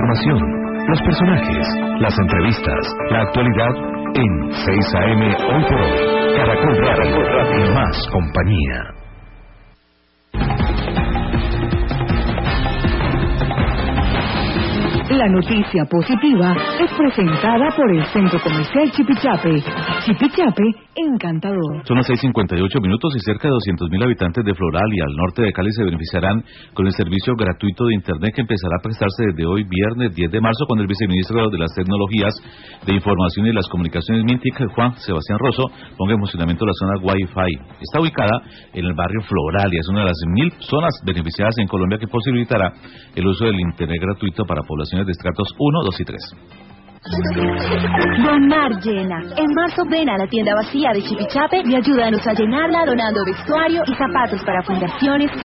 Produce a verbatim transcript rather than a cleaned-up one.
información, los personajes, las entrevistas, la actualidad en seis A M Hoy por Hoy. Caracol Radio y más compañía. La noticia positiva es presentada por el Centro Comercial Chipichape. Chipichape, encantador. Son las seis cincuenta y ocho minutos y cerca de doscientos mil habitantes de Floral y al norte de Cali se beneficiarán con el servicio gratuito de Internet que empezará a prestarse desde hoy, viernes diez de marzo, cuando el viceministro de las Tecnologías de Información y las Comunicaciones MINTIC, Juan Sebastián Rosso, ponga en funcionamiento la zona Wi-Fi. Está ubicada en el barrio Floral y es una de las mil zonas beneficiadas en Colombia que posibilitará el uso del Internet gratuito para poblaciones de estratos uno, dos y tres. Donar llena. En marzo ven a la tienda vacía de Chipichape y ayúdanos a llenarla donando vestuario y zapatos para fundaciones,